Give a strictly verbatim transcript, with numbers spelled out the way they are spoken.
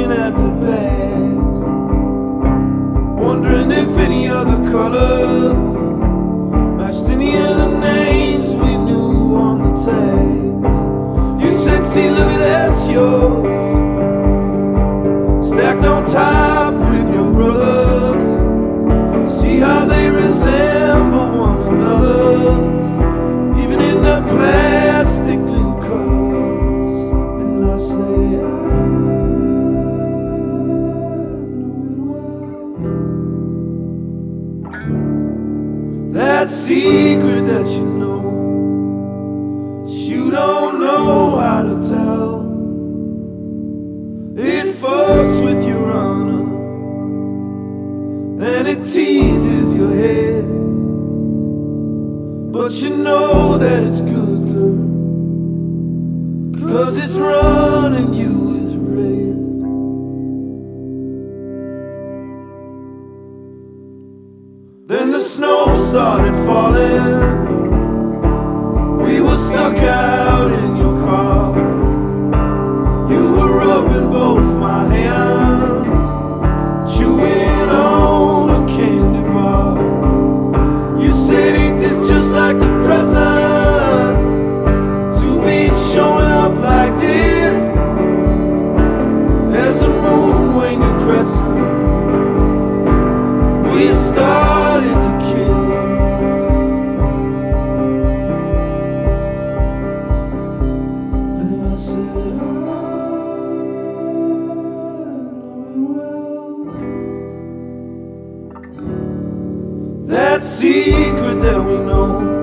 looking at the bags, wondering if any other colors matched any of the names we knew on the tags. You said, see, look at that's yours, stacked on top with your brothers. See how they resemble one another's, even in the plastic little covers. And I say, I know it well. That secret that you know, that you don't know how to tell, it fucks with your honor and it teases your head, but you know that it's good, girl, 'cause it's running you with red. Then the snow started falling, we were stuck out in your car. You were rubbing both my hands, chewing on a candy bar. You said, ain't this just like the present, to be showing up like this? There's a moon when you're crescent, we started to kiss. And I said, that secret that we know,